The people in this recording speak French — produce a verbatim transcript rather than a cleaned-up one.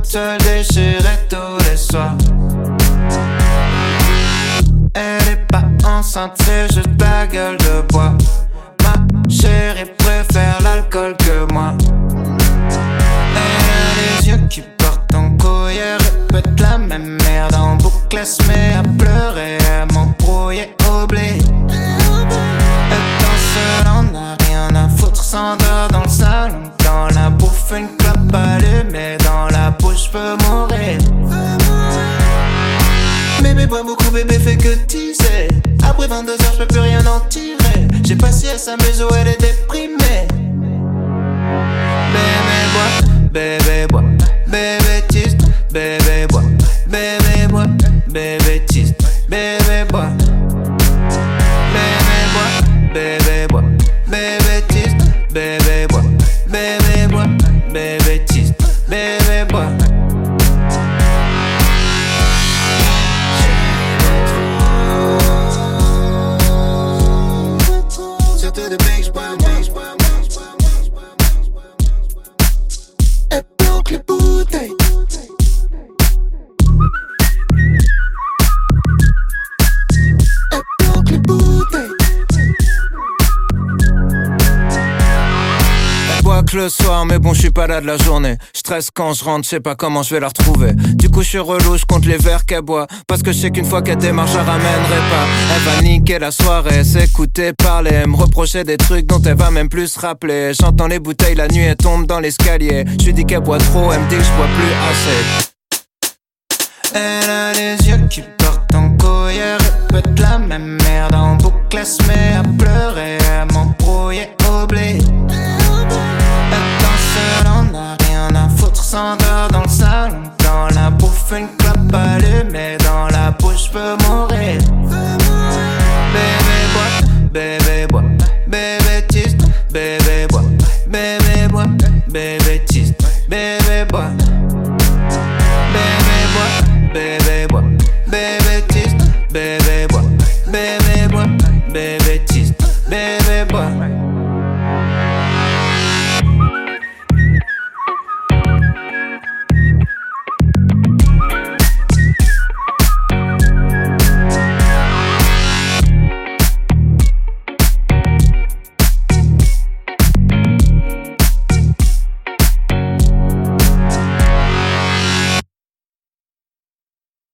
se le déchirer tous les soirs. Elle est pas enceinte, c'est juste la gueule de bois. Ma chérie préfère l'alcool que moi. Elle a les yeux qui portent en couille. Elle répète la même merde en boucle. Elle se met à pleurer, à m'embrouiller au blé. Elle danse seule, on a rien à foutre, s'endort dans le salon. Dans la bouffe, une clope allumée. Dans la bouche, je peux mourir. Bébé boit beaucoup, bébé fait que teaser. Après vingt-deux heures, je peux plus rien en tirer. J'ai pas si elle s'amuse ou elle est déprimée. Bébé boit, bébé boit, bébé tease. Bébé boit, bébé boit, bébé tease. Bébé boit, bébé boit, bébé boit, bébé tease. Bébé boit, bébé boit, bébé tease. Bébé boit. To the beach, boy, beach, boy, beach, boy, beach, boy, beach, boy, beach, boy. Elle bloque les bouteilles. Elle bloque les bouteilles. Elle boit que le soir, mais bon, je suis pas là de la journée. Je stresse quand je rentre, je sais pas comment je vais la retrouver. Du coup, je suis relou, je compte les verres qu'elle boit. Parce que je sais qu'une fois qu'elle démarre, je la ramènerai pas. Elle va niquer la soirée, s'écouter parler, me reprocher des trucs dont elle va même plus se rappeler. J'entends les bouteilles, la nuit, elle tombe dans l'escalier. Je lui dis qu'elle boit trop, elle me dit que je bois plus assez. Elle a les yeux qui portent en couille. Elle répète la même merde en boucle. Elle se met à pleurer, à m'embrouiller au blé. On a rien à foutre, s'endort dans le salon. Dans la bouffe, une clope allumée. Dans la bouche, je peux